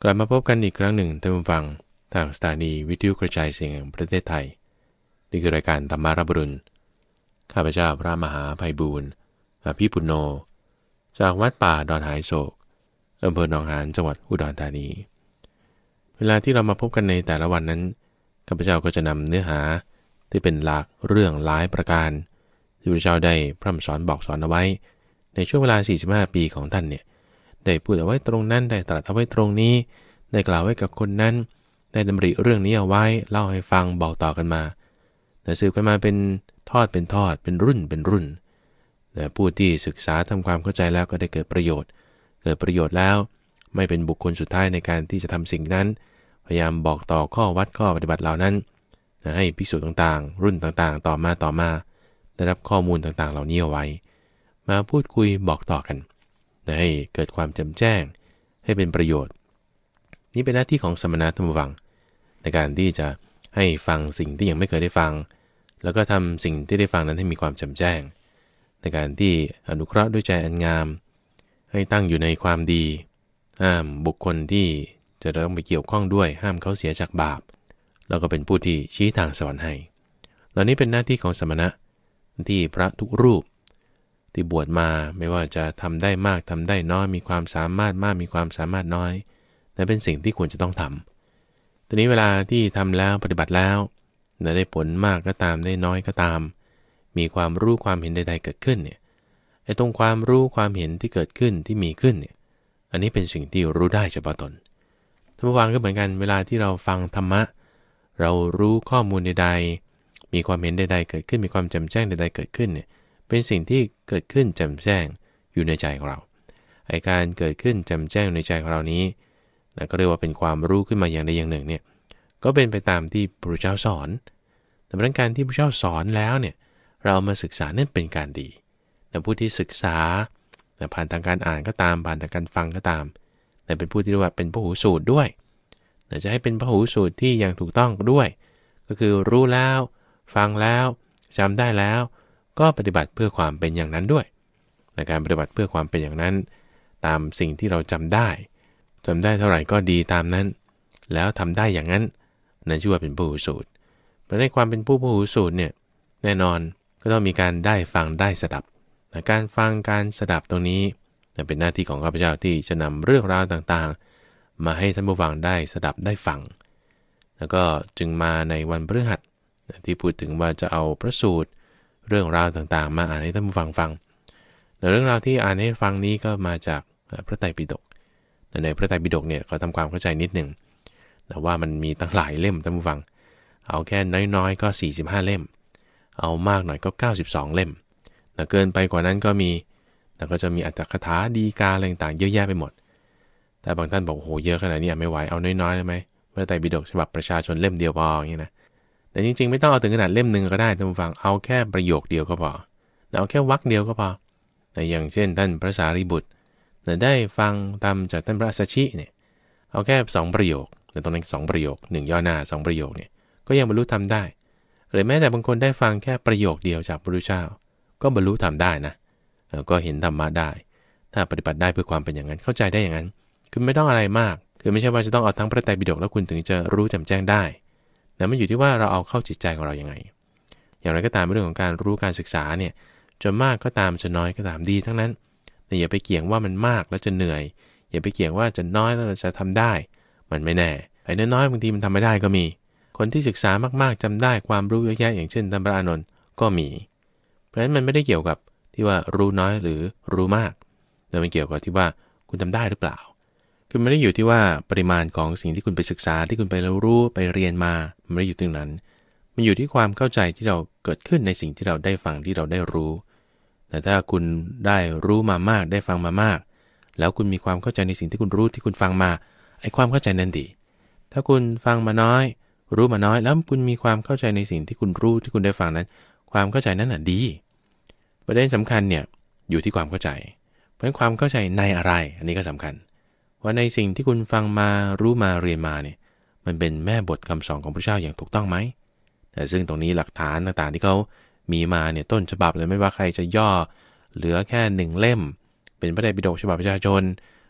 กลับมาพบกันอีกครั้งหนึ่งท่านผู้ฟังทางสถานีวิทยุกระจายเสียงแห่งประเทศไทยนี่คือรายการธรรมารับรุณข้าพเจ้าพระมหาไพบูลย์อภิปุโนจากวัดป่าดอนหายโศกอำเภอหนองหานจังหวัดอุดรธานีเวลาที่เรามาพบกันในแต่ละวันนั้นข้าพเจ้าก็จะนำเนื้อหาที่เป็นหลักเรื่องหลายประการที่พระเจ้าได้พร่ำสอนบอกสอนเอาไว้ในช่วงเวลา45 ปีของท่านเนี่ยได้พูดเอาไว้ตรงนั้นได้ตรัสเอาไว้ตรงนี้ได้กล่าวไว้กับคนนั้นได้ดำริเรื่องนี้เอาไว้เล่าให้ฟังบอกต่อกันมาแต่สืบกันมาเป็นทอดเป็นทอดเป็นรุ่นเป็นรุ่นแต่ผู้ที่ศึกษาทำความเข้าใจแล้วก็ได้เกิดประโยชน์แล้วไม่เป็นบุคคลสุดท้ายในการที่จะทำสิ่งนั้นพยายามบอกต่อข้อวัดข้อปฏิบัติเหล่านั้นให้ภิกษุต่างๆรุ่นต่างๆต่อมาได้รับข้อมูลต่างๆเหล่านี้เอาไว้มาพูดคุยบอกต่อกันให้เกิดความแจ่มแจ้งให้เป็นประโยชน์นี่เป็นหน้าที่ของสมณะธรรมวังในการที่จะให้ฟังสิ่งที่ยังไม่เคยได้ฟังแล้วก็ทำสิ่งที่ได้ฟังนั้นให้มีความแจ่มแจ้งในการที่อนุเคราะห์ด้วยใจอันงามให้ตั้งอยู่ในความดีห้ามบุคคลที่จะต้องไปเกี่ยวข้องด้วยห้ามเขาเสียจากบาปแล้วก็เป็นผู้ที่ชี้ทางสวรรค์ให้เหล่านี้เป็นหน้าที่ของสมณะที่พระทุกรูปที่บวชมาไม่ว่าจะทำได้มากทำได้น้อยมีความสามารถมากมีความสามารถน้อยนั่นเป็นสิ่งที่ควรจะต้องทำทีนี้เวลาที่ทำแล้วปฏิบัติแล้วได้ผลมากก็ตามได้น้อยก็ตามมีความรู้ความเห็นใดๆเกิดขึ้นเนี่ยไอ้ตรงความรู้ความเห็นที่เกิดขึ้นที่มีขึ้นเนี่ยอันนี้เป็นสิ่งที่รู้ได้เฉพาะตนท่านผู้ฟังก็เหมือนกันเวลาที่เราฟังธรรมะเรารู้ข้อมูลใดๆมีความเห็นใดๆเกิดขึ้นมีความแจ่มแจ้งใดๆเกิดขึ้นเนี่ยเป็นสิ่งที่เกิดขึ้นแจ่มแจ้งอยู่ในใจของเราไอ้การเกิดขึ้นแจ่มแจ้งในใจของเรานี้ก็เรียกว่าเป็นความรู้ขึ้นมาอย่างใดอย่างหนึ่งเนี่ยก็เป็นไปตามที่พระพุทธเจ้าสอนแต่เพราะการที่พระพุทธเจ้าสอนแล้วเนี่ยเรามาศึกษานั่นเป็นการดีแต่ผู้ที่ศึกษาผ่านทางการอ่านก็ตามผ่านทางการฟังก็ตามแต่เป็นผู้ที่เรียกว่าเป็นพหูสูตรด้วยแต่จะให้เป็นพหูสูตรที่อย่างถูกต้องด้วยก็คือรู้แล้วฟังแล้วจำได้แล้วก็ปฏิบัติเพื่อความเป็นอย่างนั้นด้วยในการปฏิบัติเพื่อความเป็นอย่างนั้นตามสิ่งที่เราจำได้เท่าไหร่ก็ดีตามนั้นแล้วทำได้อย่างนั้นนั่นชื่อว่าเป็นพหูสูตรเพราะในความเป็นผู้พหูสูตรเนี่ยแน่นอนก็ต้องมีการได้ฟังได้สดับการฟังการสดับตรงนี้เป็นหน้าที่ของข้าพเจ้าที่จะนำเรื่องราวต่างๆมาให้ท่านผู้ฟังได้สดับได้ฟังแล้วก็จึงมาในวันพฤหัสที่พูดถึงว่าจะเอาพระสูตรเรื่องราวต่างๆมาอ่านให้ท่านผู้ฟังฟังแต่เรื่องราวที่อ่านให้ฟังนี้ก็มาจากพระไตรปิฎกในพระไตรปิฎกเนี่ยเขาทำความเข้าใจนิดหนึ่งแต่ว่ามันมีตั้งหลายเล่มท่านผู้ฟังเอาแค่น้อยๆก็45 เล่มเอามากหน่อยก็92 เล่มแต่เกินไปกว่านั้นก็มีแต่ก็จะมีอัตถกถาดีกาอะไรต่างๆเยอะแยะไปหมดแต่บางท่านบอกโอ้โหเยอะขนาดนี้ไม่ไหวเอาน้อยๆได้ไหมพระไตรปิฎกฉบับประชาชนเล่มเดียวพออย่างนี้นะแต่จริงๆไม่ต้องเอาถึงขนาดเล่มนึงก็ได้ท่านผู้ฟังเอาแค่ประโยคเดียวก็พอเอาแค่วรรคเดียวก็พอแต่อย่างเช่นท่านพระสารีบุตรได้ฟังตามจากท่านพระสัชชิเนี่ยเอาแค่2 ประโยคแต่ตรงนั้น2 ประโยค1ย่อหน้า2 ประโยคเนี่ยก็ยังบรรลุธรรมได้หรือแม้แต่บางคนได้ฟังแค่ประโยคเดียวจากพระพุทธเจ้าก็บรรลุธรรมได้นะก็เห็นธรรมะได้ถ้าปฏิบัติได้เพื่อความเป็นอย่างนั้นเข้าใจได้อย่างนั้นคือไม่ต้องอะไรมากคือไม่ใช่ว่าจะต้องเอาทั้งพระไตรปิฎกแล้วคุณถึงจะรู้แจ่มแจ้งได้แต่มันอยู่ที่ว่าเราเอาเข้าจิตใจของเรายังไงอย่างไรก็ตามเรื่องของการรู้การศึกษาเนี่ยจะมากก็ตามจะน้อยก็ตามดีทั้งนั้นแต่อย่าไปเกี่ยงว่ามันมากแล้วจะเหนื่อยอย่าไปเกี่ยงว่าจะน้อยแล้วเราจะทำได้มันไม่แน่ไอ้น้อยๆบางทีมันทำไม่ได้ก็มีคนที่ศึกษามากๆจำได้ความรู้เยอะแยะอย่างเช่นท่านพระอานนท์ก็มีเพราะฉะนั้นมันไม่ได้เกี่ยวกับที่ว่ารู้น้อยหรือรู้มากแต่มันเกี่ยวกับที่ว่าคุณทำได้หรือเปล่าคือไม่ได้อยู่ที่ว่าปริมาณของสิ่งที่คุณไปศึกษาที่คุณไปรู้ไปเรียนมามันไม่ได้อยู่ตรงนั้นมันอยู่ที่ความเข้าใจที่เราเกิดขึ้นในสิ่งที่เราได้ฟังที่เราได้รู้แต่ถ้าคุณได้รู้มามากได้ฟังมามากแล้วคุณมีความเข้าใจในสิ่งที่คุณรู้ที่คุณฟังมาไอ้ความเข้าใจนั้นดีถ้าคุณฟังมาน้อยรู้มาน้อยแล้วคุณมีความเข้าใจในสิ่งที่คุณรู้ที่คุณได้ฟังนั้นความเข้าใจนั้นน่ะดีประเด็นสำคัญเนี่ยอยู่ที่ความเข้าใจเพราะฉะนั้นความเข้าใจในอะไรอันนี้ก็สำคัญว่าในสิ่งที่คุณฟังมารู้มาเรียนมาเนี่ยมันเป็นแม่บทคำสอนของพระเจ้าอย่างถูกต้องไหมแต่ซึ่งตรงนี้หลักฐานต่างๆที่เขามีมาเนี่ยต้นฉบับเลยไม่ว่าใครจะย่อเหลือแค่1 เล่มเป็นพระไตรปิฎกฉบับประชาชน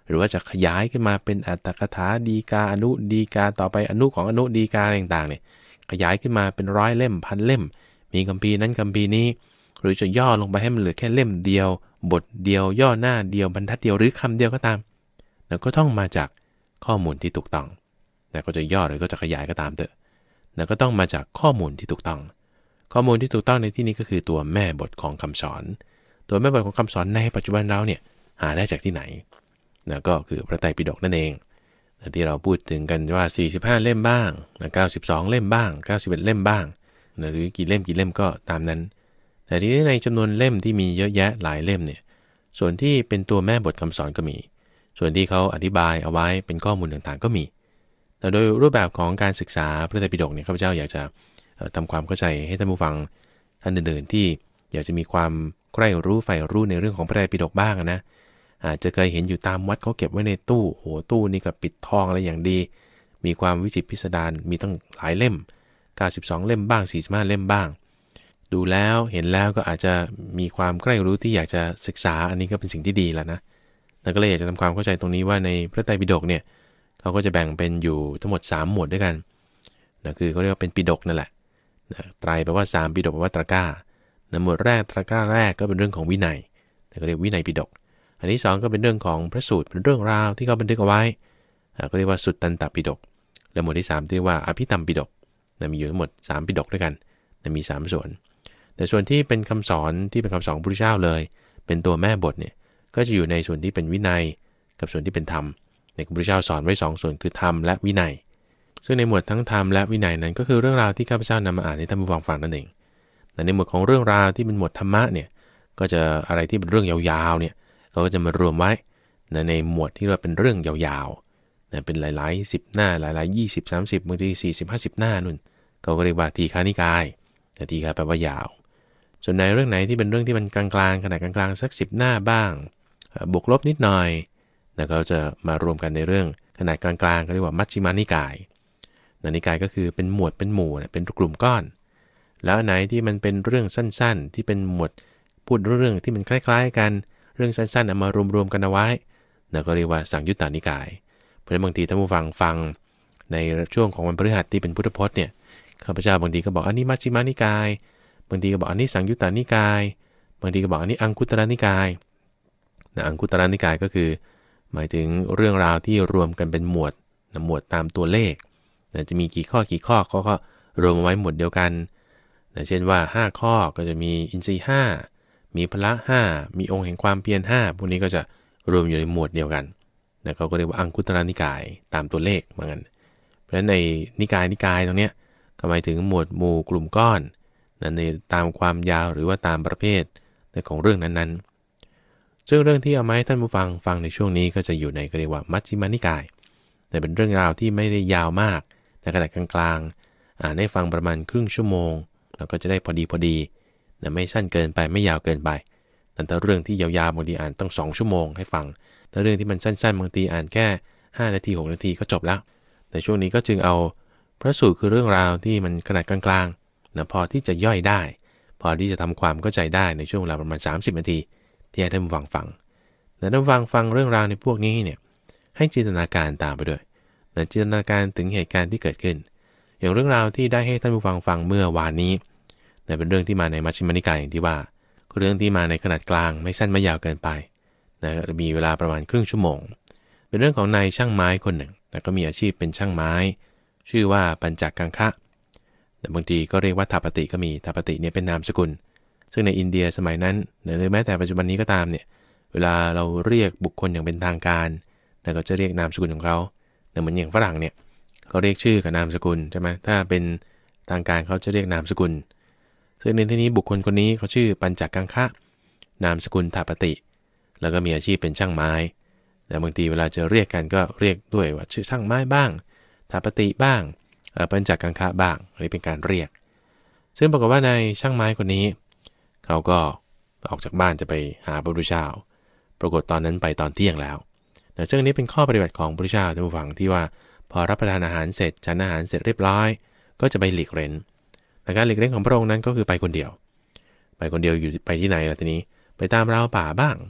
หรือว่าจะขยายขึ้นมาเป็นอัตถกถาดีกาอนุดีกาต่อไปอนุของอนุดีกาอะไรต่างๆเนี่ยขยายขึ้นมาเป็นร้อยเล่มพันเล่มมีคัมภีร์นั้นคัมภีร์นี้หรือจะย่อลงไปให้มันเหลือแค่เล่มเดียวบทเดียวย่อหน้าเดียวบรรทัดเดียวหรือคำเดียวก็ตามแล้วก็ต้องมาจากข้อมูลที่ถูกต้องแต่ก็จะย่อหรือก็จะขยายก็ตามเถอะแล้วก็ต้องมาจากข้อมูลที่ถูกต้องข้อมูลที่ถูกต้องในที่นี้ก็คือตัวแม่บทของคำสอนตัวแม่บทของคำสอนในปัจจุบันเราเนี่ยหาได้จากที่ไหนนะก็คือพระไตรปิฎกนั่นเองที่เราพูดถึงกันว่า45เล่มบ้าง92เล่มบ้าง91เล่มบ้างหรือกี่เล่มก็ตามนั้นแต่ที่ในจำนวนเล่มที่มีเยอะแยะหลายเล่มเนี่ยส่วนที่เป็นตัวแม่บทคำสอนก็มีส่วนที่เขาอธิบายเอาไว้เป็นข้อมูลต่างๆก็มีแต่โดยรูปแบบของการศึกษาพระไตรปิฎกเนี่ยข้าพเจ้าอยากจะทำความเข้าใจให้ท่านผู้ฟังท่านอื่นๆที่อยากจะมีความใคร่รู้ใฝ่รู้ในเรื่องของพระไตรปิฎกบ้างนะอาจจะเคยเห็นอยู่ตามวัดเขาเก็บไว้ในตู้โหตู้นี่ก็ปิดทองอะไรอย่างดีมีความวิจิตรพิสดารมีตั้งหลายเล่ม92เล่มบ้าง45เล่มบ้างดูแล้วเห็นแล้วก็อาจจะมีความใคร่รู้ที่อยากจะศึกษาอันนี้ก็เป็นสิ่งที่ดีแล้วนะแล้วก็เลยอยากจะทำความเข้าใจตรงนี้ว่าในพระไตรปิฎกเนี่ยเขาก็จะแบ่งเป็นอยู่ทั้งหมด3หมวดด้วยกันนะคือเขาเรียกว่าเป็นปิฎกนั่นแหละนะไตรแปลว่า3ปิฎกแปลว่าตระก้านะหมวดแรกตระก้าแรกก็เป็นเรื่องของวินัยแต่ก็เรียกวินัยปิฎกอันที่2ก็เป็นเรื่องของพระสูตรเป็นเรื่องราวที่เขาบันทึกเอาไว้ก็เรียกว่าสุตตันตปิฎกและหมวดที่3ที่เรียกว่าอภิธรรมปิฎกนะมีอยู่ทั้งหมด3ปิฎกด้วยกันนะมี3ส่วนแต่ส่วนที่เป็นคำสอนที่เป็นคำสอนพระพุทธเจ้าเลยเป็นตัวแม่บทเนี่ยก็จะอยู่ในส่วนที่เป็นวินัยกับส่วนที่เป็นธรรมในพระพุทธเจ้าสอนไว้2ส่วนคือธรรมและวินัยซึ่งในหมวดทั้งธรรมและวินัยนั้นก็คือเรื่องราวที่ข้าพเจ้านำมาอ่านให้ท่านผู้ฟังฟังนั่นเองแต่ในหมวดของเรื่องราวที่เป็นหมวดธรรมะเนี่ยก็จะอะไรที่เป็นเรื่องยาวๆเนี่ยเขาก็จะมารวมไว้ในหมวดที่เราเป็นเรื่องยาวๆเป็นหลายๆ10หน้าหลายๆ20 30บางที40 50หน้านู่นเขาก็เรียกว่าทีฆานิกายแต่ทีฆาแปลว่ายาวส่วนในเรื่องไหนที่เป็นเรื่องที่มันกลางๆขนาดกลางๆสัก10หน้าบ้างบวกลบนิดหน่อยแล้วก็จะมารวมกันในเรื่องขนาดกลางๆก็เรียกว่ามัชฌิมานิกายนิกายก็คือเป็นหมวดเป็นหมู่เป็นกลุ่มก้อนแล้วไหนที่มันเป็นเรื่องสั้นๆที่เป็นหมวดพูดเรื่องที่มันคล้ายๆกันเรื่องสั้นๆเอามารวมๆกันเอาไว้แล้วก็เรียกว่าสังยุตตานิกายเพราะฉะนั้นบางทีท่านผู้ฟังในช่วงของวันพฤหัสที่เป็นพุทธพจน์เนี่ยข้าพเจ้าบางทีก็บอกอันนี้มัชฌิมานิกายบางทีก็บอกอันนี้สังยุตตานิกายบางทีก็บอกอันนี้อังคุตตรนิกายอังคุตตรนิกายก็คือหมายถึงเรื่องราวที่รวมกันเป็นหมวดตามตัวเลขจะมีกี่ข้อเขาก็รวมไว้หมวดเดียวกันเช่นว่า5ข้อก็จะมีอินทรีย์5มีพละ5มีองค์แห่งความเพียร5พวกนี้ก็จะรวมอยู่ในหมวดเดียวกันเขาก็เรียกว่าอังคุตตรนิกายตามตัวเลขเหมือนกันเพราะฉะนั้นในนิกายตรงเนี้ยก็หมายถึงหมวดหมู่กลุ่มก้อนในตามความยาวหรือว่าตามประเภทของเรื่องนั้นๆซึ่งเรื่องที่เอามาให้ท่านผู้ฟังในช่วงนี้ก็จะอยู่ในก็เรียกว่ามัชฌิมานิกายแต่เป็นเรื่องราวที่ไม่ได้ยาวมากในขนาดกลางๆอ่านให้ฟังประมาณครึ่งชั่วโมงแล้วก็จะได้พอดีไม่สั้นเกินไปไม่ยาวเกินไปแต่เรื่องที่ยาวๆบางทีอ่านต้อง2ชั่วโมงให้ฟังแต่เรื่องที่มันสั้นๆบางทีอ่านแค่5นาที6นาทีก็จบแล้วในช่วงนี้ก็จึงเอาพระสูตรคือเรื่องราวที่มันขนาดกลางๆพอที่จะย่อยได้พอที่จะทำความเข้าใจได้ในช่วงเวลาประมาณ30นาทีที่ให้ท่านผู้ฟังแต่ท่านผู้ฟังเรื่องราวในพวกนี้เนี่ยให้จินตนาการตามไปด้วยจินตนาการถึงเหตุการณ์ที่เกิดขึ้นอย่างเรื่องราวที่ได้ให้ท่านผู้ฟังเมื่อวานนี้เป็นเรื่องที่มาในมัชฌิมานิกายอย่างที่ว่าเรื่องที่มาในขนาดกลางไม่สั้นไม่ยาวเกินไปมีเวลาประมาณครึ่งชั่วโมงเป็นเรื่องของนายช่างไม้คนหนึ่งก็มีอาชีพเป็นช่างไม้ชื่อว่าปัญจกังคะแต่บางทีก็เรียกว่าทาปติก็มีทาปติเนี่ยเป็นนามสกุลซึ่งในอินเดียสมัยนั้นหรือแม้แต่ปัจจุบันนี้ก็ตามเนี่ยเวลาเราเรียกบุคคลอย่างเป็นทางการก็จะเรียกนามสกุลของเขาแต่เหมือนอย่างฝรั่งเนี่ยเขาเรียกชื่อกับนามสกุลใช่ไหมถ้าเป็นทางการเขาจะเรียกนามสกุลซึ่งในที่นี้บุคคลคนนี้เขาชื่อปัญจกังคะนามสกุลทาปติแล้วก็มีอาชีพเป็นช่างไม้แต่บางทีเวลาจะเรียกกันก็เรียกด้วยว่าชื่อช่างไม้บ้างทาปติบ้างปัญจกังคะบ้างอันนี้เป็นการเรียกซึ่งปรากฏว่าในช่างไม้คนนี้เขาก็ออกจากบ้านจะไปหาพระพุทธเจ้าปรากฏตอนนั้นไปตอนเที่ยงแล้วซึ่งนี้เป็นข้อปฏิบัติของพระพุทธเจ้าท่านผู้ฟังที่ว่าพอรับประทานอาหารเสร็จฉันอาหารเสร็จเรียบร้อยก็จะไปหลีกเร้นแต่การหลีกเร้นของพระองค์นั้นก็คือไปคนเดียวอยู่ไปที่ไหนล่ะทีนี้ไปตามราวป่าบ้างไป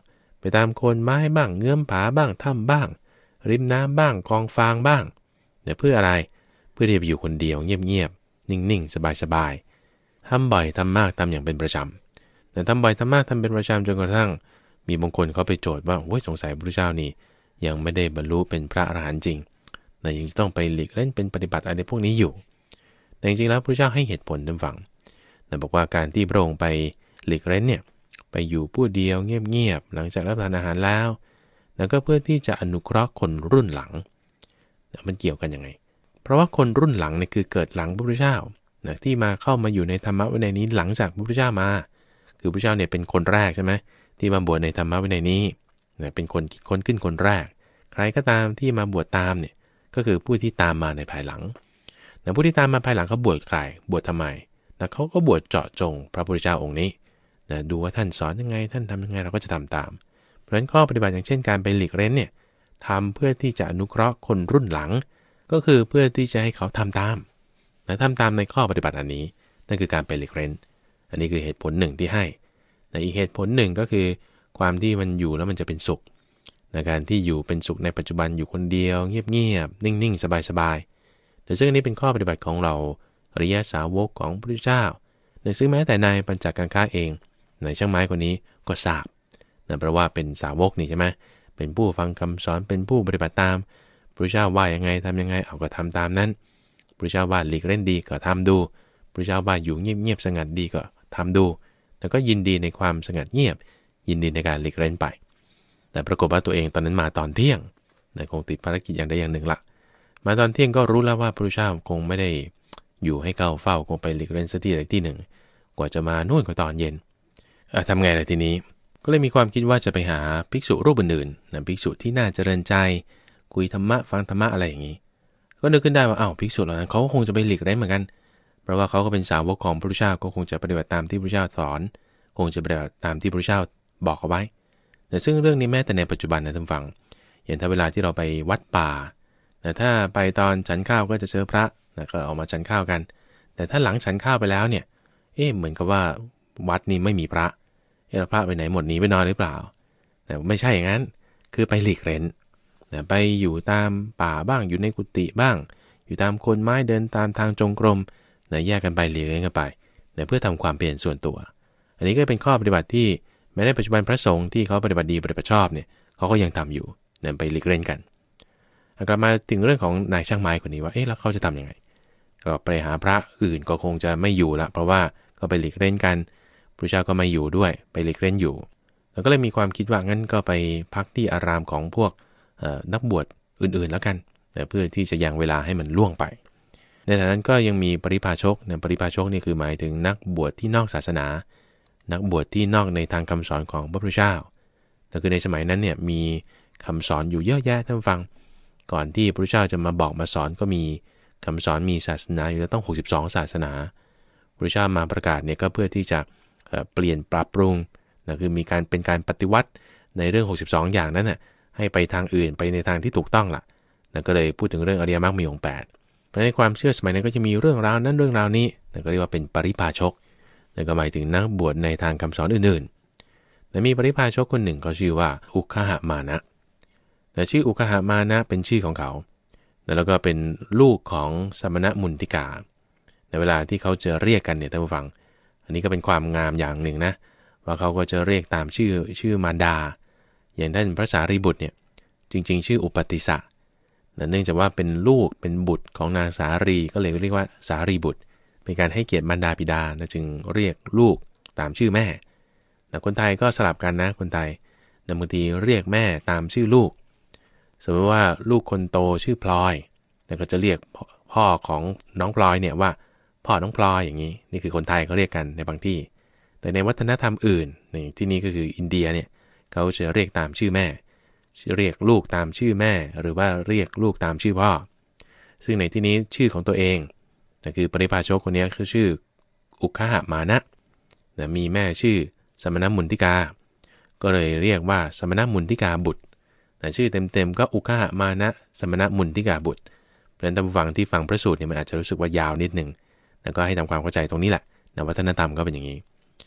ไปตามโคนไม้บ้างเงื้อมผาบ้างถ้ำบ้างริมน้ำบ้างกองฟางบ้างเพื่ออะไรเพื่อที่จะไปอยู่คนเดียวเงียบๆนิ่งๆสบายๆทำบ่อยทำมากทำอย่างเป็นประจำแต่ทำบ่อยทำมากทำเป็นประจำจนกระทั่งมีบางคนเขาไปโจทย์ว่าโอ้ยสงสัยพระพุทธเจ้านี่ยังไม่ได้บรรลุเป็นพระอรหันต์จริงแต่ยังต้องไปหลีกเล่นเป็นปฏิบัติอะไรพวกนี้อยู่แต่จริงๆแล้วพระพุทธเจ้าให้เหตุผลท่านฟังแต่บอกว่าการที่พระองค์ไปหลีกเล่นเนี่ยไปอยู่ผู้เดียวเงียบๆหลังจากรับประทานอาหารแล้วก็เพื่อที่จะอนุเคราะห์คนรุ่นหลังมันเกี่ยวกันยังไงเพราะว่าคนรุ่นหลังเนี่ยคือเกิดหลังพระพุทธเจ้าที่มาเข้ามาอยู่ในธรรมะวินัยนี้หลังจากพระพุทธเจ้ามาคือพระพุทธเจ้าเนี่ยเป็นคนแรกใช่ไหมที่มาบวชในธรรมะวินัยนี้เป็นคนคิดค้นขึ้นคนแรกใครก็ตามที่มาบวชตามเนี่ยก็คือผู้ที่ตามมาในภายหลังแต่ผู้ที่ตามมาภายหลังเขาบวชใครบวชทำไมแต่เขาก็บวชเจาะจงพระพุทธเจ้าองค์นี้ดูว่าท่านสอนยังไงท่านทำยังไงเราก็จะทำตามเพราะฉะนั้นข้อปฏิบัติอย่างเช่นการไปหลีกเล่นเนี่ยทำเพื่อที่จะอนุเคราะห์คนรุ่นหลังก็คือเพื่อที่จะให้เขาทำตามทำตามในข้อปฏิบัติอันนี้นั่นคือการไปหลีกเล่นอันนี้คือเหตุผลหนึ่งที่ให้แต่อีกเหตุผลหนึ่งก็คือความที่มันอยู่แล้วมันจะเป็นสุขในการที่อยู่เป็นสุขในปัจจุบันอยู่คนเดียวเงียบๆนิ่งๆสบายๆแต่ซึ่งอันนี้เป็นข้อปฏิบัติของเราอริยสาวกของพระพุทธเจ้าซึ่งแม้แต่ในปัญจกังคะเองในช่างไม้คนนี้ก็ทราบเพราะว่าเป็นสาวกนี่ใช่ไหมเป็นผู้ฟังคำสอนเป็นผู้ปฏิบัติตามพระพุทธเจ้าว่ายังไงทำยังไงเอาก็ทำตามนั้นพระพุทธเจ้าว่าหลีกเล่นดีก็ทำดูพระพุทธเจ้าว่าอยู่เงียบๆสงัดดีก็ทำดูแล้วก็ยินดีในความสงัดเงียบยินดีในการหลีกเล่นไปแต่ปรากฏว่าตัวเองตอนนั้นมาตอนเที่ยงคงติดภารกิจอย่างใดอย่างหนึ่งละมาตอนเที่ยงก็รู้แล้วว่าพระพุทธเจ้าคงไม่ได้อยู่ให้เฝ้าคงไปหลีกเล่นสักที่ใดที่หนึ่งกว่าจะมานู่นก็ตอนเย็นทำไงล่ะทีนี้ก็เลยมีความคิดว่าจะไปหาภิกษุรูปอื่นๆภิกษุที่น่าเจริญใจคุยธรรมะฟังธรรมะอะไรอย่างนี้ก็นึกขึ้นได้ว่าภิกษุเหล่านั้นเขาคงจะไปหลีกเล่นเหมือนกันเพราะว่าเขาก็เป็นสาวกของพระพุทธเจ้าก็คงจะปฏิบัติตามที่พระพุทธเจ้าสอนคงจะปฏิบัติตามที่พระพุทธเจ้าบอกเอาไว้แต่ซึ่งเรื่องนี้แม้แต่ในปัจจุบันนะท่านฟังอย่างถ้าเวลาที่เราไปวัดป่าแต่ถ้าไปตอนฉันข้าวก็จะเจอพระก็ออกมาฉันข้าวกันแต่ถ้าหลังฉันข้าวไปแล้วเนี่ยเหมือนกับว่าวัดนี้ไม่มีพระพระไปไหนหมดหนีไปนอนหรือเปล่าแต่ไม่ใช่อย่างนั้นคือไปหลีกเล่นไปอยู่ตามป่าบ้างอยู่ในกุฏิบ้างอยู่ตามโคนไม้เดินตามทางจงกรมแยกกันไปหลีกเล่นกันไปเพื่อทำความเปลี่ยนส่วนตัวอันนี้ก็เป็นข้อปฏิบัติที่แม้ในปัจจุบันพระสงฆ์ที่เขาปฏิบัติดีปฏิบัติชอบเนี่ยเขาก็ยังทำอยู่ไปหลีกเล่นกันกลับมาถึงเรื่องของนายช่างไม้คนนี้ว่าแล้วเขาจะทำยังไงก็ไปหาพระอื่นก็คงจะไม่อยู่ละเพราะว่าก็ไปหลีกเล่นกันพระเจ้าก็ไม่อยู่ด้วยไปหลีกเล่นอยู่แล้วก็เลยมีความคิดว่างั้นก็ไปพักที่อารามของพวกนักบวชอื่นๆแล้วกันเพื่อที่จะยังเวลาให้มันล่วงไปในฐานั้นก็ยังมีปริพาชกปริพาชกนี่คือหมายถึงนักบวชที่นอกศาสนานักบวชที่นอกในทางคำสอนของพระพุทธเจ้าแต่คือในสมัยนั้นเนี่ยมีคำสอนอยู่เยอะแยะท่านฟังก่อนที่พระพุทธเจ้าจะมาบอกมาสอนก็มีคำสอนมีศาสนาอยู่แล้วต้อง62ศาสนาพระพุทธเจ้ามาประกาศเนี่ยก็เพื่อที่จะเปลี่ยนปรับปรุงคือมีการเป็นการปฏิวัติในเรื่อง62อย่างนั้นน่ะให้ไปทางอื่นไปในทางที่ถูกต้องล่ะก็เลยพูดถึงเรื่องอริยมรรคมีองค์8เพราะในความเชื่อสมัยนั้นก็จะมีเรื่องราวนั้นเรื่องราวนี้ก็เรียกว่าเป็นปริพาชกก็หมายถึงนักบวชในทางคำสอนอื่นๆแต่มีปริพาชกคนหนึ่งเขาชื่อว่าอุคหมานะแต่ชื่ออุคหมานะเป็นชื่อของเขาแล้วก็เป็นลูกของสมณมุนติกาในเวลาที่เขาจะเรียกกันเนี่ยท่านผู้ฟังอันนี้ก็เป็นความงามอย่างหนึ่งนะว่าเขาก็จะเรียกตามชื่อมารดาอย่างท่านพระสารีบุตรเนี่ยจริงๆชื่ออุปติสสะเนื่องจากว่าเป็นลูกเป็นบุตรของนางสารีก็เลยเรียกว่าสารีบุตรเป็นการให้เกียรติมารดาบิดาจึงเรียกลูกตามชื่อแม่แต่คนไทยก็สลับกันนะคนไทยบางทีเรียกแม่ตามชื่อลูกสมมติว่าลูกคนโตชื่อพลอยแต่ก็จะเรียกพ่อของน้องพลอยเนี่ยว่าพ่อน้องพลอยอย่างนี้นี่คือคนไทยเขาเรียกกันในบางที่แต่ในวัฒนธรรมอื่นในที่นี้ก็คืออินเดียเนี่ยเขาจะเรียกตามชื่อแม่เรียกลูกตามชื่อแม่หรือว่าเรียกลูกตามชื่อพ่อซึ่งในที่นี้ชื่อของตัวเองแต่คือปริพาชกคนนี้คือชื่ออุคหมานะมีแม่ชื่อสมณมุนติกาก็เลยเรียกว่าสมณมุนติกาบุตรแต่ชื่อเต็มๆก็อุคหมานะสมณมุนติกาบุตรเพราะฉะนั้นท่านผู้ฟังที่ฟังพระสูตรเนี่ยมันอาจจะรู้สึกว่ายาวนิดนึงแล้วก็ให้ทำความเข้าใจตรงนี้แหละวัฒนธรรมก็เป็นอย่างนี้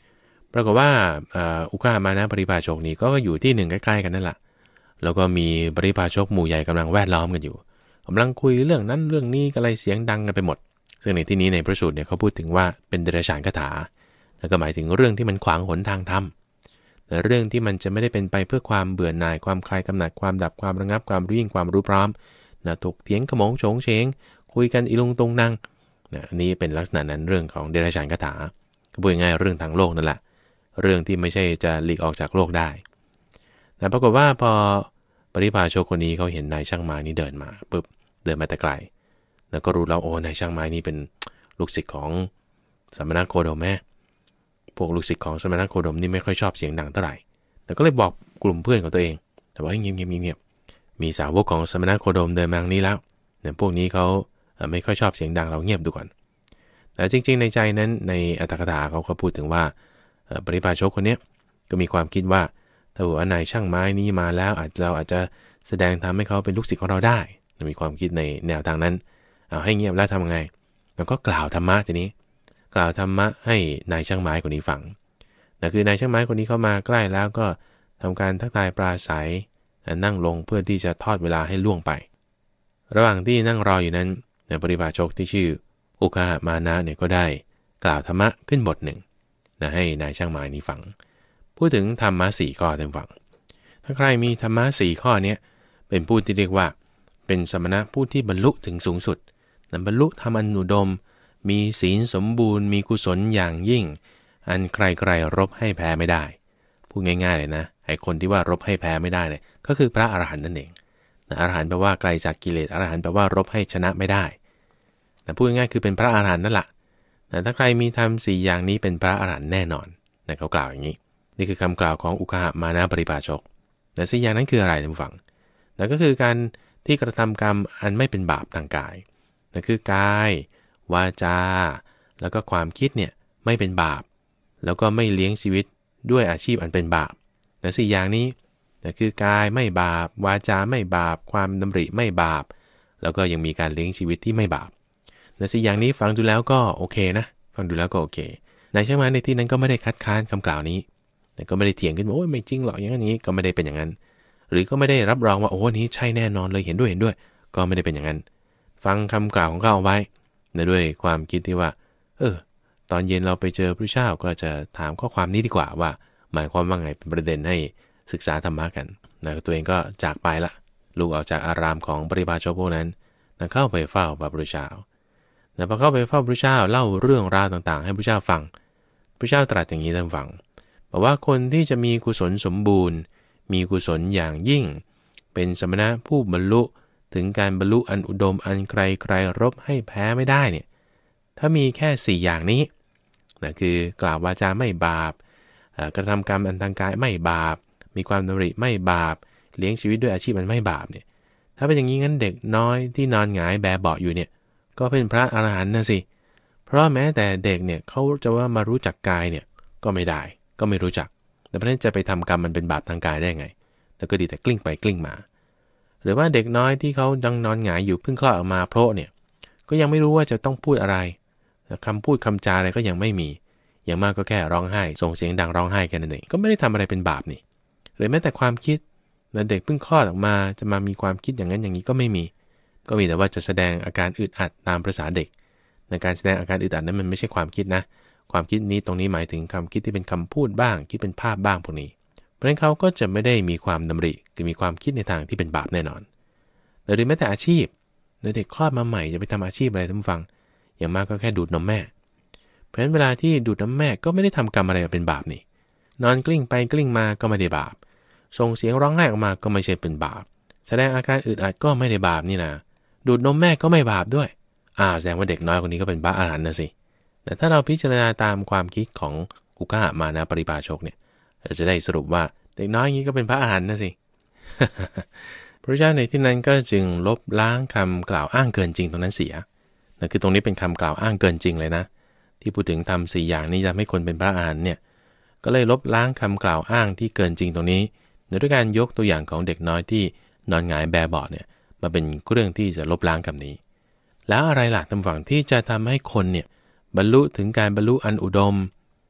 ปรากฏว่าอุคหามานะปริภาชกนี้ก็อยู่ที่หนึ่งใกล้ๆกันนั่นแหละแล้วก็มีปริภาชกหมู่ใหญ่กำลังแวดล้อมกันอยู่กำลังคุยเรื่องนั้นเรื่องนี้อะไรเสียงดังกันไปหมดซึ่งในที่นี้ในพระสูตรเนี่ยเขาพูดถึงว่าเป็นเดรัจฉานคาถาแล้วก็หมายถึงเรื่องที่มันขวางหนทางธรรมแต่เรื่องที่มันจะไม่ได้เป็นไปเพื่อความเบื่อหน่ายความคลายกำหนัดความดับความระงับความรู้ยิ่งความรู้พร้อมนะถกเถียงขโมงโฉงเฉงคุยกันอีลุงตรงนั่งนะอันนี้เป็นลักษณะนั้นเรื่องของเดรัจฉานคาถาก็พูดง่ายๆเรื่องทางโลกนั่นแหละเรื่องที่ไม่ใช่จะหลีกออกจากโลกได้แต่ปรากฏว่าพอปริภาชกคนนี้เขาเห็นนายช่างไม้นี้เดินมาปุ๊บเดินมาแต่ไกลแล้วก็รู้แล้วโอ้นายช่างไม้นี่เป็นลูกศิษย์ของสมณโคดมแม่พวกลูกศิษย์ของสมณโคดมนี่ไม่ค่อยชอบเสียงดังเท่าไหร่แต่ก็เลยบอกกลุ่มเพื่อนของตัวเองแต่ว่าเงียบมีสาวกของสมณโคดมเดินมาทางนี้แล้วเนี่ยพวกนี้เขาไม่ค่อยชอบเสียงดังเราเงียบดูก่อนแต่จริงๆในใจนั้นในอัตถกถาเขาก็พูดถึงว่าปริภาชกคนนี้ก็มีความคิดว่าถ้าว่านายช่างไม้นี้มาแล้วเราอาจจะแสดงทำให้เขาเป็นลูกศิษย์ของเราได้มีความคิดในแนวทางนั้นเอาให้เงียบแล้วทำไงแล้วก็กล่าวธรรมะทีนี้กล่าวธรรมะให้นายช่างไม้คนนี้ฟังนั่นคือนายช่างไม้คนนี้เข้ามาใกล้แล้วก็ทำการทักทายปราศัยนั่งลงเพื่อที่จะทอดเวลาให้ล่วงไประหว่างที่นั่งรออยู่นั้นปริภาชกที่ชื่ออุคหมานะเนี่ยก็ได้กล่าวธรรมะขึ้นบทหนึ่งนะให้นายช่างไม้นี้ฟังพูดถึงธรรมะ4ข้อท่านฟังถ้าใครมีธรรมะ4ข้อนี้เป็นผู้ที่เรียกว่าเป็นสมณะผู้ที่บรรลุถึงสูงสุดนั้นบรรลุธรรมอันอุดมมีศีลสมบูรณ์มีกุศลอย่างยิ่งอันใครๆรบให้แพ้ไม่ได้พูดง่ายๆเลยนะไอ้คนที่ว่ารบให้แพ้ไม่ได้เนี่ยก็คือพระอรหันต์นั่นเองอรหันต์แปลว่าไกลจากกิเลสอรหันต์แปลว่ารบให้ชนะไม่ได้แต่พูดง่ายๆคือเป็นพระอรหันต์นั่นแหละแต่ถ้าใครมีธรรม4อย่างนี้เป็นพระอรหันต์แน่นอนนะเขากล่าวอย่างนี้นี่คือคำกล่าวของอุคหมานะปริภาชกแต่4อย่างนั้นคืออะไรท่านฟังนั่นก็คือการที่กระทำกรรมอันไม่เป็นบาปทางกายนั่นคือกายวาจาแล้วก็ความคิดเนี่ยไม่เป็นบาปแล้วก็ไม่เลี้ยงชีวิตด้วยอาชีพอันเป็นบาปแต่4อย่างนี้นั่นคือกายไม่บาปวาจาไม่บาปความดำริไม่บาปแล้วก็ยังมีการเลี้ยงชีวิตที่ไม่บาปแต่4อย่างนี้ฟังดูแล้วก็โอเคนะฟังดูแล้วก็โอเคนายช่างไม้ในที่นั้นก็ไม่ได้คัดค้านคำกล่าวนี้แต่ก็ไม่ได้เถียงขึ้นว่าโอ้ยไม่จริงหรอกอย่างนี้ก็ไม่ได้เป็นอย่างนั้นหรือก็ไม่ได้รับรองว่าโอ้นี้ใช่แน่นอนเลยเห็นด้วยก็ไม่ได้เป็นอย่างนั้นฟังคำกล่าวของเขาเอาไว้ด้วยความคิดที่ว่าตอนเย็นเราไปเจอพระเจ้าก็จะถามข้อความนี้ดีกว่าว่าหมายความว่าไงเป็นประเด็นให้ศึกษาธรรมะกันนะตัวเองก็จากไปละลูกออกจากอารามของปริภาชกพวกนั้นนะเข้าไปเฝ้าพระพุทธเจ้าพอเข้าไปเฝ้าพระเจ้าเล่าเรื่องราวต่างๆให้พระเจ้าฟังพระเจ้าตรัสอย่างนี้ท่านฟังบอกว่าคนที่จะมีกุศลสมบูรณ์มีกุศลอย่างยิ่งเป็นสมณะผู้บรรลุถึงการบรรลุอันอุดมอันใครรบให้แพ้ไม่ได้เนี่ยถ้ามีแค่4อย่างนี้นะคือกล่าววาจาไม่บาปกระทำกรรมอันทางกายไม่บาปมีความดำริไม่บาปเลี้ยงชีวิตด้วยอาชีพมันไม่บาปเนี่ยถ้าเป็นอย่างนี้งั้นเด็กน้อยที่นอนหงายแบเบาะอยู่เนี่ยก็เป็นพระอรหันต์นะสิเพราะแม้แต่เด็กเนี่ยเขาจะว่ามารู้จักกายเนี่ยก็ไม่ได้ก็ไม่รู้จักแต่เพราะนั้นจะไปทำกรรมมันเป็นบาปทางกายได้ไงแล้วก็ดีแต่กลิ้งไปกลิ้งมาหรือว่าเด็กน้อยที่เขาดังนอนหงายอยู่เพิ่งคลอดออกมาโผล่เนี่ยก็ยังไม่รู้ว่าจะต้องพูดอะไรคำพูดคำจาอะไรก็ยังไม่มีอย่างมากก็แค่ร้องไห้ส่งเสียงดังร้องไห้กันนั่นเองก็ไม่ได้ทำอะไรเป็นบาปนี่หรือแม้แต่ความคิดเด็กเพิ่งคลอดออกมาจะมามีความคิดอย่างนั้นอย่างนี้ก็ไม่มีก็มีแต่ว่าจะแสดงอาการอึดอัดตามภาษาเด็กในการแสดงอาการอึดอัดนั้นมันไม่ใช่ความคิดนะความคิดนี้ตรงนี้หมายถึงคำคิดที่เป็นคำพูดบ้างคิดเป็นภาพบ้างพวกนี้เพราะฉะนั้นเขาก็จะไม่ได้มีความดำริคือมีความคิดในทางที่เป็นบาปแน่นอนหรือแม้แต่อาชีพเด็กคลอดมาใหม่จะไปทำอาชีพอะไรท่านฟังอย่างมากก็แค่ดูดนมแม่เพราะฉะนั้นเวลาที่ดูดนมแม่ก็ไม่ได้ทำกรรมอะไรเป็นบาปนี่นอนกลิ้งไปกลิ้งมาก็ไม่ได้บาปส่งเสียงร้องไห้ออกมาก็ไม่ใช่เป็นบาปแสดงอาการอึดอัดก็ไม่ได้บาปนี่นะดูดนมแม่ก็ไม่บาปด้วยแสดงว่าเด็กน้อยคนนี้ก็เป็นพระอรหันต์นะสิแต่ถ้าเราพิจารณาตามความคิดของอุคหมานะปริภาชกเนี่ยเราจะได้สรุปว่าเด็กน้อยอย่างนี้ก็เป็นพระอรหันต์นะสิ พระเจ้าในที่นั้นก็จึงลบล้างคำกล่าวอ้างเกินจริงตรงนั้นเสียนั่นคือตรงนี้เป็นคำกล่าวอ้างเกินจริงเลยนะที่พูดถึงทำ4อย่างนี้จะให้คนเป็นพระอรหันต์เนี่ยก็เลยลบล้างคำกล่าวอ้างที่เกินจริงตรงนี้ด้วยการยกตัวอย่างของเด็กน้อยที่นอนหงายแบเบาะเนี่ยมาเป็นเรื่องที่จะลบล้างคำนี้แล้วอะไรล่ะทำฝั่งที่จะทำให้คนเนี่ยบรรลุถึงการบรรลุอันอุดม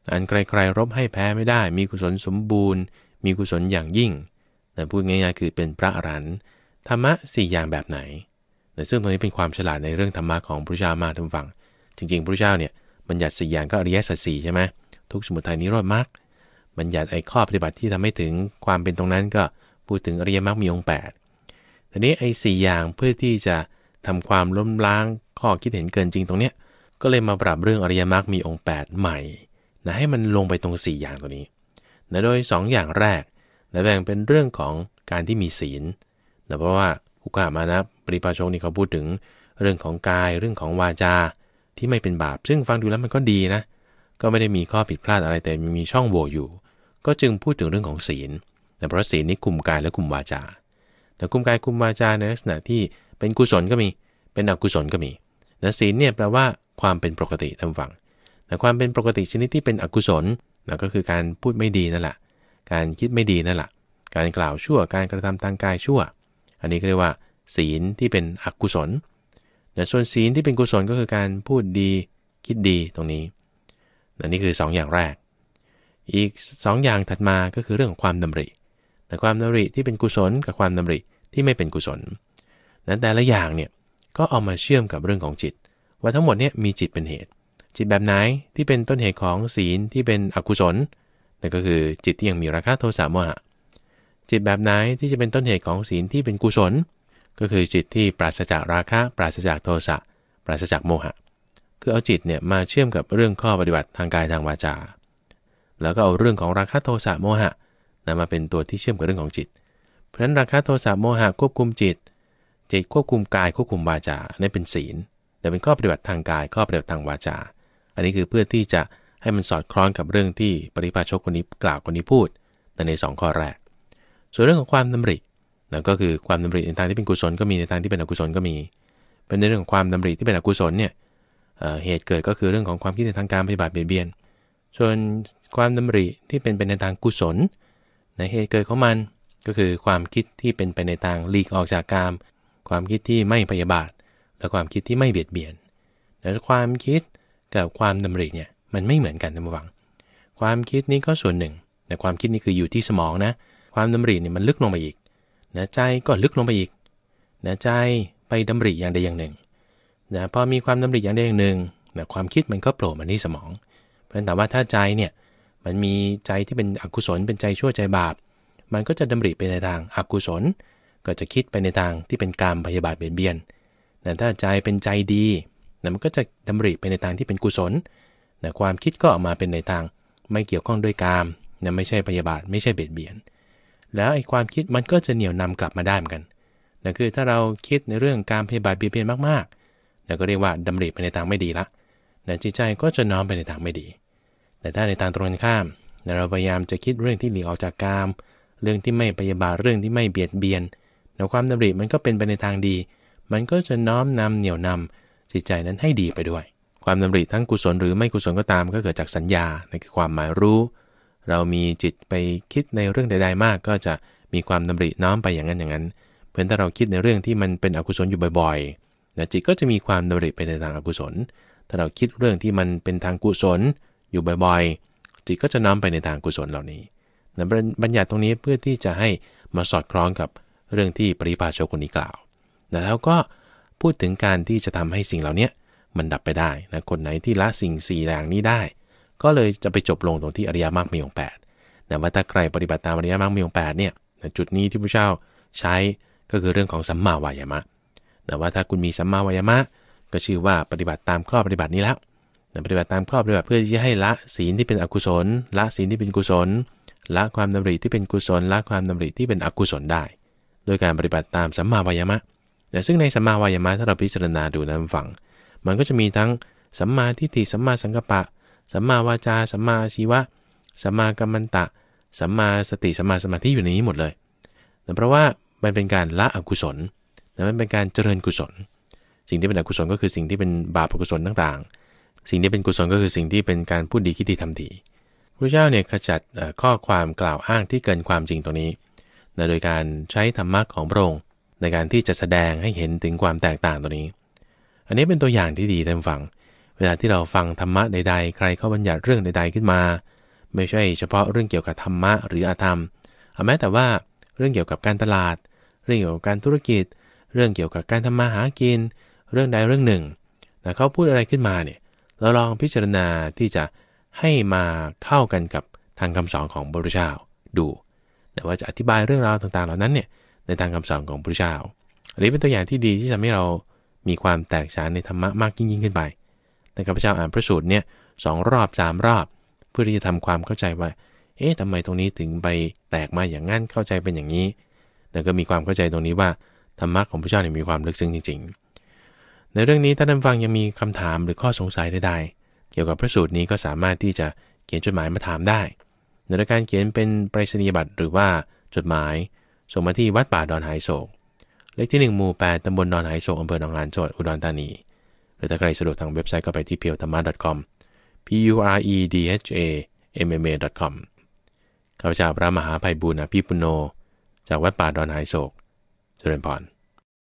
อันใครๆรบให้แพ้ไม่ได้มีกุศลสมบูรณ์มีกุศลอย่างยิ่งแต่พูดง่ายๆคือเป็นพระอรหันต์ธรรมะ4อย่างแบบไหนแต่ซึ่งตรงนี้เป็นความฉลาดในเรื่องธรรมะของพระพุทธเจ้ามากท่านฟังจริงๆพระพุทธเจ้าเนี่ยบัญญัติ4อย่างก็อริยสัจ4ใช่ไหมทุกข์สมุทัยนิโรธมรรคบัญญัติไอ้ข้อปฏิบัติที่ทำให้ถึงความเป็นตรงนั้นก็พูดถึงอริยมรรคมีองค์8ทีนี้ไอ้4อย่างเพื่อที่จะทำความล้มล้างข้อคิดเห็นเกินจริงตรงเนี้ยก็เลยมาปรับเรื่องอริยมรรคมีองค์8ใหม่นะให้มันลงไปตรง4อย่างตัวนี้นะโดย2อย่างแรกนะแบ่งเป็นเรื่องของการที่มีศีลนะเพราะว่าอุกามานะปริภาชกนี่เขาพูดถึงเรื่องของกายเรื่องของวาจาที่ไม่เป็นบาปซึ่งฟังดูแล้วมันก็ดีนะก็ไม่ได้มีข้อผิดพลาดอะไรแต่มีช่องโหว่อยู่ก็จึงพูดถึงเรื่องของศีลแต่เพราะศีลนี้คุมกายและคุมวาจาแต่คุมกายคุมวาจาในลักษณะที่เป็นกุศลก็มีเป็นอกุศลก็มีนะศีลเนี่ยแปลว่าความเป็นปกติท่านฟังแต่ความเป็นปกติชนิดที่เป็นอกุศลนะก็คือการพูดไม่ดีนั่นแหละการคิดไม่ดีนั่นแหละการกล่าวชั่วการกระทำทางกายชั่วอันนี้ก็เรียกว่าศีลที่เป็นอกุศลแต่ส่วนศีลที่เป็นกุศลก็คือการพูดดีคิดดีตรงนี้นี่คือ2อย่างแรกอีก2อย่างถัดมาก็คือเรื่องของความดำริแต่ความดำริที่เป็นกุศลกับความดำริที่ไม่เป็นกุศลนั้นแต่ละอย่างเนี่ยก็เอามาเชื่อมกับเรื่องของจิตว่าทั้งหมดเนี่ยมีจิตเป็นเหตุจิตแบบไหนที่เป็นต้นเหตุของศีลที่เป็นอกุศลนั่นก็คือจิตที่ยังมีราคะโทสะโมหะจิตแบบไหนที่จะเป็นต้นเหตุของศีลที่เป็นกุศลก็คือจิตที่ปราศจากราคะปราศจากโทสะปราศจากโมหะคือเอาจิตเนี่ยมาเชื่อมกับเรื่องข้อปฏิบัติทางกายทางวาจาแล้วก็เอาเรื่องของราคะโทสะโมหะนำมาเป็นตัวที่เชื่อมกับเรื่องของจิตเพราะฉะนั้นราคะโทสะโมหะควบคุมจิตควบคุมกายควบคุมวาจานี่เป็นศีลแต่เป็นข้อปฏิบัติทางกายข้อปฏิบัติทางวาจาอันนี้คือเพื่อที่จะให้มันสอดคล้องกับเรื่องที่ปริภาชกคนนี้กล่าวคนนี้พูดใน2ข้อแรกส่วนเรื่องของความดำรินั่นก็คือความดำริในทางที่เป็นกุศลก็มีในทางที่เป็นอกุศลก็มีเป็นในเรื่องของความดำริที่เป็นอกุศลเนี่ยเหตุเกิดก็คือเรื่องของความคิดในทางการปฏิบัติเบียดเบียนส่วนความดำริที่เป็นไปในทางกุศลในเหตุเกิดของมันก็คือความคิดที่เป็นไปในทางหลีกออกจากกามความคิดที่ไม่พยาบาทและความคิดที่ไม่เบียดเบียนแต่ความคิดกับความดำริเนี่ยมันไม่เหมือนกันท่านผู้ฟังความคิดนี้ก็ส่วนหนึ่งแต่ความคิดนี้คืออยู่ที่สมองนะความดำริเนี่ยมันลึกลงไปอีกนะใจก็ลึกลงไปอีกนะใจไปดำริอย่างใดอย่างหนึ่งนะพอมีความดำริอย่างใดอย่างหนึ่งนะความคิดมันก็โผล่มาที่สมองเพราะฉะนั้นแต่ว่าถ้าใจเนี่ยมันมีใจที่เป็นอกุศลเป็นใจชั่วใจบาปมันก็จะดำริไปในทางอกุศลก็จะคิดไปในทางที่เป็นกามพยาบาทเบียดเบียนแต่ถ้าใจเป็นใจดีนะมันก็จะดำริไปในทางที่เป็นกุศลนะความคิดก็ออกมาเป็นในทางไม่เกี่ยวข้องด้วยกามนะไม่ใช่พยาบาทไม่ใช่เบียดเบียนแล้วไอ้ความคิดมันก็จะเหนี่ยวนำกลับมาได้เหมือนกันนะคือถ้าเราคิดในเรื่องการพยาบาทเบียดเบียนมากๆนะก็เรียกว่าดำริไปในทางไม่ดีละนะจิตใจก็จะน้อมไปในทางไม่ดีแต่ถ้าในทางตรงกันข้ามนะเราพยายามจะคิดเรื่องที่หลีกออกจากกามเรื่องที่ไม่พยาบาทเรื่องที่ไม่เบียดเบียนนะความดำริมันก็เป็นไปในทางดีมันก็จะน้อมนำเหนี่ยวนำจิตใจนั้นให้ดีไปด้วยความดำริทั้งกุศลหรือไม่กุศลก็ตามก็เกิดจากสัญญานั่นคือความหมายรู้เรามีจิตไปคิดในเรื่องใดๆมากก็จะมีความดำริน้อมไปอย่างนั้นอย่างนั้นเพราะถ้าเราคิดในเรื่องที่มันเป็นอกุศลอยู่บ่อยๆนะจิตก็จะมีความดำริไปในทางอกุศลถ้าเราคิดเรื่องที่มันเป็นทางกุศลอยู่บ่อยๆจิตก็จะน้อมไปในทางกุศลเหล่านี้นะบัญญัติตรงนี้เพื่อที่จะให้มาสอดคล้องกับเรื่องที่ปริภาชกคนนี้กล่าวแล้วก็พูดถึงการที่จะทำให้สิ่งเหล่านี้มันดับไปได้นะคนไหนที่ละสิ่ง4อย่างนี้ได้ก็เลยจะไปจบลงตรงที่อริยมรรคมีองค์8นะว่าถ้าใครปฏิบัติตามอริยมรรคมีองค์8เนี่ยจุดนี้ที่พระเจ้าใช้ก็คือเรื่องของสัมมาวายามะแต่ว่าถ้าคุณมีสัมมาวายามะก็ชื่อว่าปฏิบัติตามข้อปฏิบัตินี้แล้วนะปฏิบัติตามข้อปฏิบัติเพื่อที่จะให้ละศีลที่เป็นอกุศลละศีลที่เป็นกุศลละความดำริที่เป็นกุศลละความดำริที่เป็นอกุศลได้โดยการปฏิบัติตามสัมมาวายามะแต่ซึ่งในสัมมาวายามะถ้าเราพิจารณาดูนะฟังมันก็จะมีทั้งสัมมาทิฏฐิสัมมาสังกัปปะสัมมาวาจาสัมมาอาชีวะสัมมากัมมันตะสัมมาสติสัมมาสมาธิอยู่ในนี้หมดเลยแต่เพราะว่ามันเป็นการละอกุศลและมันเป็นการเจริญกุศลสิ่งที่เป็นอกุศลก็คือสิ่งที่เป็นบาปอกุศลต่างๆสิ่งที่เป็นกุศลก็คือสิ่งที่เป็นการพูดดีคิดดีทำดีพระเจ้าเนี่ยขจัดข้อความกล่าวอ้างที่เกินความจริงตรงนี้โดยการใช้ธรรมะของพระองค์ในการที่จะแสดงให้เห็นถึงความแตกต่างตัวนี้อันนี้เป็นตัวอย่างที่ดีท่านฟังเวลาที่เราฟังธรรมะใดๆใครเขาบัญญัติเรื่องใดๆขึ้นมาไม่ใช่เฉพาะเรื่องเกี่ยวกับธรรมะหรืออธรรมแม้แต่ว่าเรื่องเกี่ยวกับการตลาดเรื่องเกี่ยวกับการธุรกิจเรื่องเกี่ยวกับการทำมาหากินเรื่องใดเรื่องหนึ่งแต่เขาพูดอะไรขึ้นมาเนี่ยเราลองพิจารณาที่จะให้มาเข้ากันกับทางคำสอนของพระพุทธเจ้าดูแต่ว่าจะอธิบายเรื่องราวต่างๆเหล่านั้นเนี่ยในทางคำสอนของพระพุทธเจ้าอันนี้เป็นตัวอย่างที่ดีที่ทำให้เรามีความแตกฉานในธรรมะมากยิ่งขึ้นไปแต่ข้าพเจ้าอ่านพระสูตรเนี่ย2 รอบ 3 รอบเพื่อที่จะทำความเข้าใจว่าทำไมตรงนี้ถึงไปแตกมาอย่างนั้นเข้าใจเป็นอย่างนี้แล้วก็มีความเข้าใจตรงนี้ว่าธรรมะของพระเจ้าเนี่ยมีความลึกซึ้งจริงๆในเรื่องนี้ถ้าท่านฟังยังมีคำถามหรือข้อสงสัยใดๆเกี่ยวกับพระสูตรนี้ก็สามารถที่จะเขียนจดหมายมาถามได้ในการเขียนเป็นไปรษณียบัตรหรือว่าจดหมายส่งมาที่วัดป่าดอนหายโศกเลขที่1 หมู่ 8 ตำบลดอนหายโศกอำเภอหนองหานจังหวัดอุดรธานีหรือถ้าใครสะดวกทางเว็บไซต์ก็ไปที่ purethama.com puredhamma.com ข้าพเจ้าพระมหาไพบูลย์อภิปุโนจากวัดป่าดอนหายโศกเจริญพร